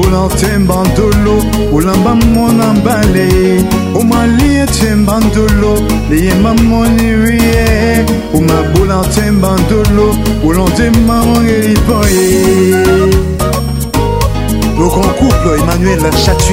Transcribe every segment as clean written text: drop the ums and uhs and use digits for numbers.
Boulante bandolo, Boulamba mon emballé. O ma liete bandolo, lié maman nirie. O ma boulante bandolo, Boulante maman gelipoye. Le grand couple Emmanuel Chatui.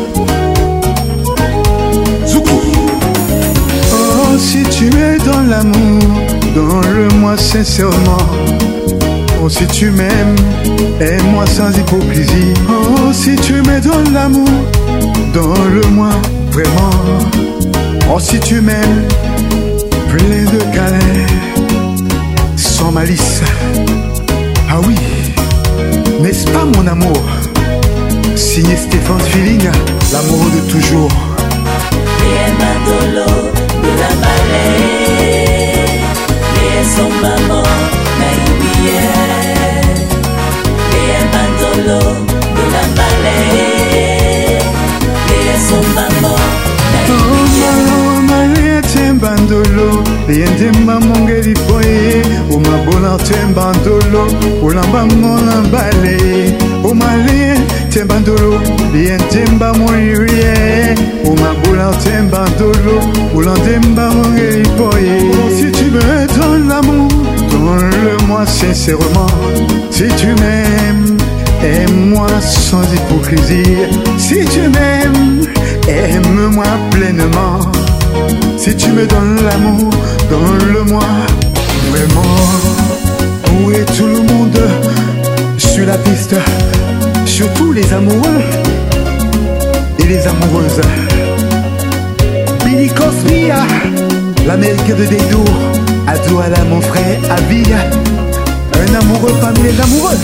Zoukou. Oh, si tu es dans l'amour, donne-le-moi sincèrement. Oh, si tu m'aimes, aime-moi sans hypocrisie. Oh, si tu m'aimes dans l'amour, donne-le-moi vraiment. Oh, si tu m'aimes, plein de câlins, sans malice. Ah oui, n'est-ce pas mon amour? Signé Stéphane Feeling, l'amour de toujours. Bandolo, liendemba mongeli poye, o mabola tembandolo, o lamba mona bale, o malien tembandolo, liendemba moirie, o mabola tembandolo, o landemba mongeli poye. Si tu me donnes l'amour, donne-le-moi sincèrement. Si tu m'aimes, aime-moi sans hypocrisie. Si tu m'aimes, aime-moi pleinement. Si tu me donnes l'amour, donne-le-moi vraiment. Où est tout le monde sur la piste? Surtout les amoureux et les amoureuses. Billy Cosby, l'Amérique de Dedo, Adouala mon frère Avia, un amoureux parmi les amoureux.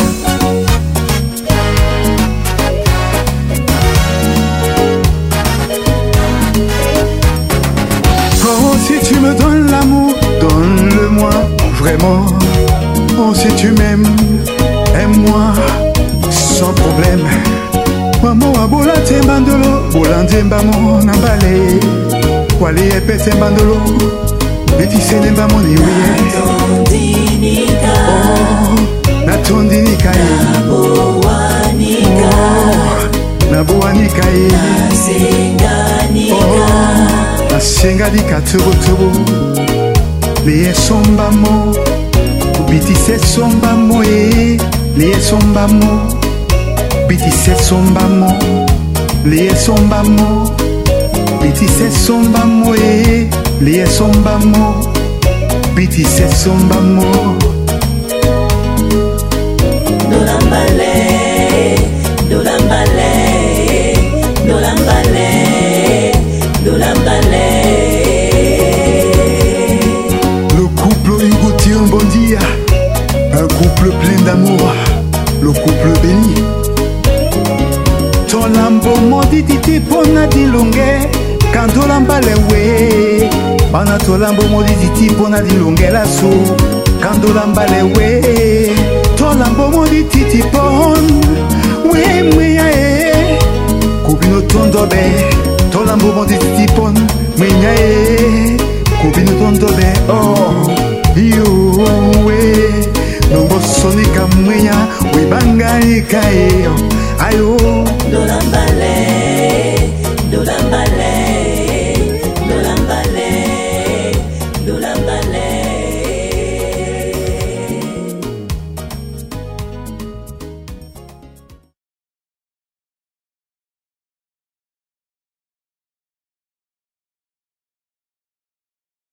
Si tu me donnes l'amour, donne-le-moi vraiment. Oh, si tu m'aimes, aime-moi sans problème. Maman a bola tembandolo, bola tembamo nambale. Wali epe tembandolo, betise nemba moni wiye. Oh, natondinika ye. Naboanika ye. Nasenga dika tubu tubu, liye somba mo, bitise somba mo ye, liye somba mo, bitise somba mo, liye somba mo, bitise somba mo ye, liye somba mo, bitise somba mo. Dolambale, dolambale, dolambale, dolambale. Un couple plein d'amour, le couple béni. Tolambo modi titi pona di longue, quand tolamba lewe. Bana tolambo modi titi pona di longue la so, quand tolamba lewe. Tolambo modi titi pon, we mwe ae. Kubino tondo be, tolambo modi titi pon, mwe ae. Kubino tondo be, oh, yo we. Nombo sonika mwenya, we bangani kae, ayo. Dolambale.